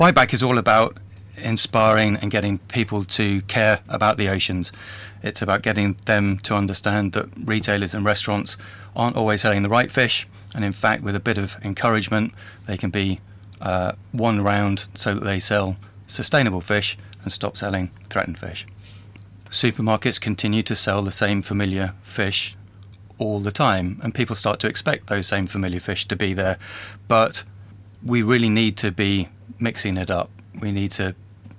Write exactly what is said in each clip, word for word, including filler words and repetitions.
Buyback is all about inspiring and getting people to care about the oceans. It's about getting them to understand that retailers and restaurants aren't always selling the right fish, and in fact, with a bit of encouragement, they can be uh, won round so that they sell sustainable fish and stop selling threatened fish. Supermarkets continue to sell the same familiar fish all the time, and people start to expect those same familiar fish to be there, but we really need to be mixing it up. We need to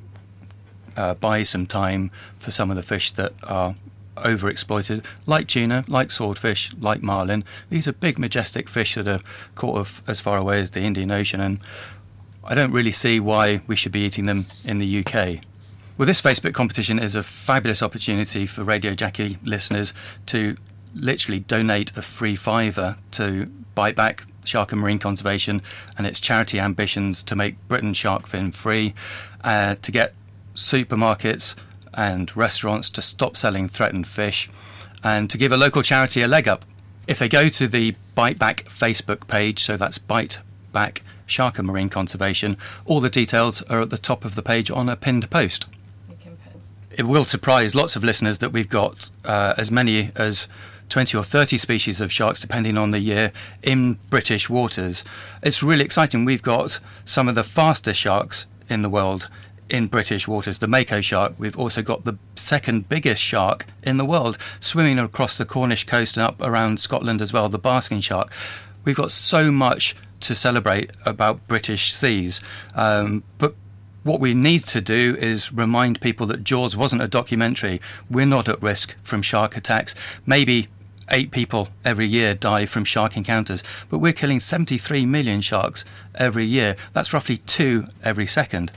uh, buy some time for some of the fish that are overexploited, like tuna, like swordfish, like marlin. These are big, majestic fish that are caught of, as far away as the Indian Ocean, and I don't really see why we should be eating them in the U K. Well, this Facebook competition is a fabulous opportunity for Radio Jackie listeners to literally donate a free fiver to Biteback, Shark and Marine Conservation, and its charity ambitions to make Britain shark fin free, uh, to get supermarkets and restaurants to stop selling threatened fish, and to give a local charity a leg up. If they go to the Biteback Facebook page, so that's Biteback, Shark and Marine Conservation, all the details are at the top of the page on a pinned post. It will surprise lots of listeners that we've got uh, as many as twenty or thirty species of sharks, depending on the year, in British waters. It's really exciting. We've got some of the fastest sharks in the world in British waters, the Mako shark. We've also got the second biggest shark in the world swimming across the Cornish coast and up around Scotland as well, the basking shark. We've got so much to celebrate about British seas, um, but what we need to do is remind people that Jaws wasn't a documentary. We're not at risk from shark attacks. Maybe eight people every year die from shark encounters, but we're killing seventy-three million sharks every year. That's roughly two every second.